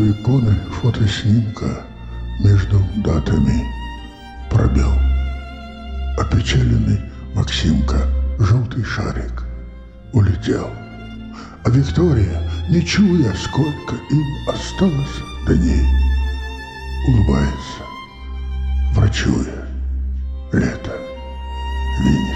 У иконы фотоснимка между датами пробел. Опечаленный Максимка, желтый шарик, улетел. А Виктория, не чуя, сколько им осталось дней, улыбается, врачуя лето вине.